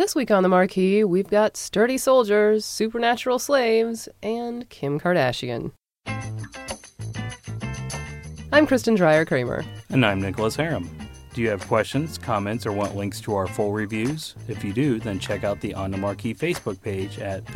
This week on The Marquee, we've got sturdy soldiers, supernatural slaves, and Kim Kardashian. I'm Kristen Dreyer-Kramer. And I'm Nicholas Harem. Do you have questions, comments, or want links to our full reviews? If you do, then check out the On The Marquee Facebook page at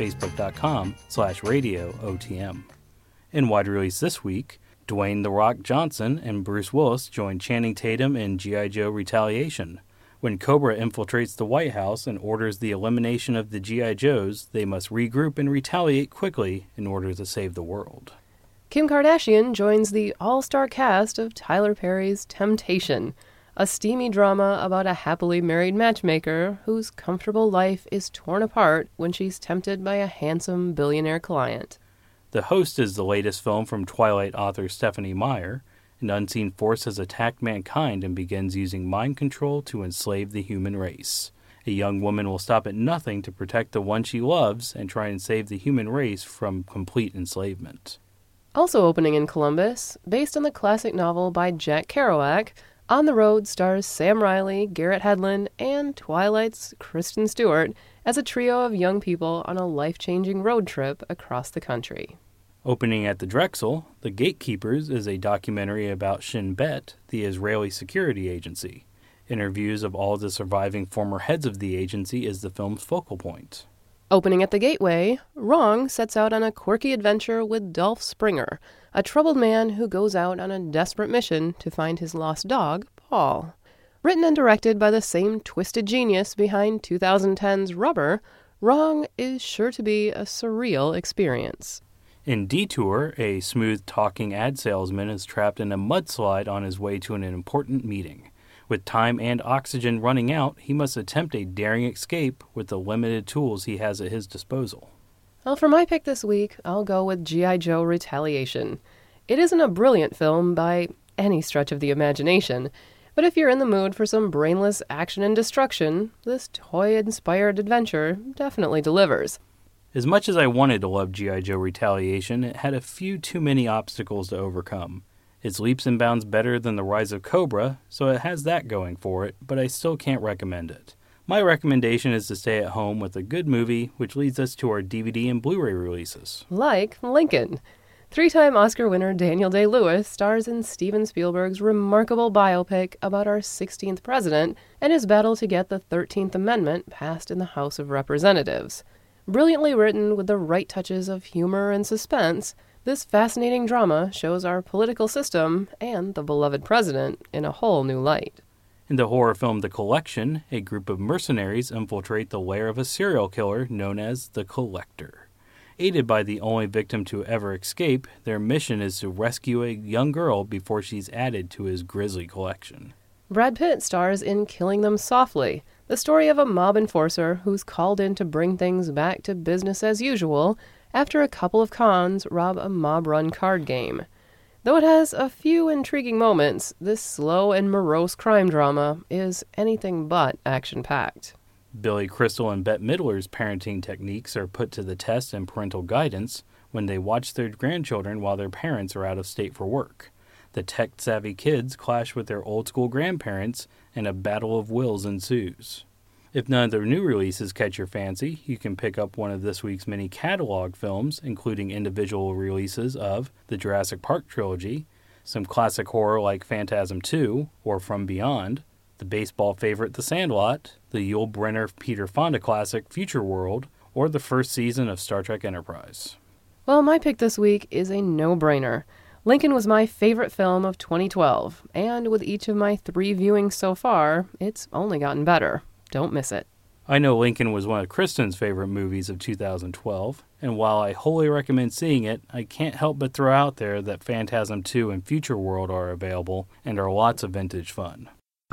facebook.com/radiootm. In wide release this week, Dwayne "The Rock" Johnson and Bruce Willis join Channing Tatum in G.I. Joe Retaliation. When Cobra infiltrates the White House and orders the elimination of the G.I. Joes, they must regroup and retaliate quickly in order to save the world. Kim Kardashian joins the all-star cast of Tyler Perry's Temptation, a steamy drama about a happily married matchmaker whose comfortable life is torn apart when she's tempted by a handsome billionaire client. The Host is the latest film from Twilight author Stephenie Meyer. An unseen force has attacked mankind and begins using mind control to enslave the human race. A young woman will stop at nothing to protect the one she loves and try and save the human race from complete enslavement. Also opening in Columbus, based on the classic novel by Jack Kerouac, On the Road stars Sam Riley, Garrett Hedlund, and Twilight's Kristen Stewart as a trio of young people on a life-changing road trip across the country. Opening at the Drexel, The Gatekeepers is a documentary about Shin Bet, the Israeli security agency. Interviews of all the surviving former heads of the agency is the film's focal point. Opening at the Gateway, Wrong sets out on a quirky adventure with Dolph Springer, a troubled man who goes out on a desperate mission to find his lost dog, Paul. Written and directed by the same twisted genius behind 2010's Rubber, Wrong is sure to be a surreal experience. In Detour, a smooth-talking ad salesman is trapped in a mudslide on his way to an important meeting. With time and oxygen running out, he must attempt a daring escape with the limited tools he has at his disposal. Well, for my pick this week, I'll go with G.I. Joe Retaliation. It isn't a brilliant film by any stretch of the imagination, but if you're in the mood for some brainless action and destruction, this toy-inspired adventure definitely delivers. As much as I wanted to love G.I. Joe Retaliation, it had a few too many obstacles to overcome. It's leaps and bounds better than The Rise of Cobra, so it has that going for it, but I still can't recommend it. My recommendation is to stay at home with a good movie, which leads us to our DVD and Blu-ray releases. Like Lincoln. Three-time Oscar winner Daniel Day-Lewis stars in Steven Spielberg's remarkable biopic about our 16th president and his battle to get the 13th Amendment passed in the House of Representatives. Brilliantly written with the right touches of humor and suspense, this fascinating drama shows our political system and the beloved president in a whole new light. In the horror film The Collection, a group of mercenaries infiltrate the lair of a serial killer known as the Collector. Aided by the only victim to ever escape, their mission is to rescue a young girl before she's added to his grisly collection. Brad Pitt stars in Killing Them Softly, the story of a mob enforcer who's called in to bring things back to business as usual after a couple of cons rob a mob-run card game. Though it has a few intriguing moments, this slow and morose crime drama is anything but action-packed. Billy Crystal and Bette Midler's parenting techniques are put to the test in Parental Guidance when they watch their grandchildren while their parents are out of state for work. The tech-savvy kids clash with their old-school grandparents, and a battle of wills ensues. If none of their new releases catch your fancy, you can pick up one of this week's mini catalog films, including individual releases of the Jurassic Park trilogy, some classic horror like Phantasm 2 or From Beyond, the baseball favorite The Sandlot, the Yul Brynner Peter Fonda classic Future World, or the first season of Star Trek Enterprise. Well, my pick this week is a no-brainer. Lincoln was my favorite film of 2012, and with each of my 3 viewings so far, it's only gotten better. Don't miss it. I know Lincoln was one of Kristen's favorite movies of 2012, and while I wholly recommend seeing it, I can't help but throw out there that Phantasm 2 and Future World are available and are lots of vintage fun.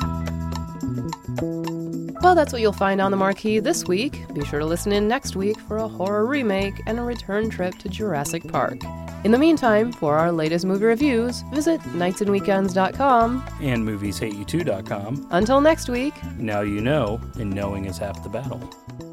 Well, that's what you'll find on The Marquee this week. Be sure to listen in next week for a horror remake and a return trip to Jurassic Park. In the meantime, for our latest movie reviews, visit nightsandweekends.com and movieshateyou2.com. Until next week, now you know, and knowing is half the battle.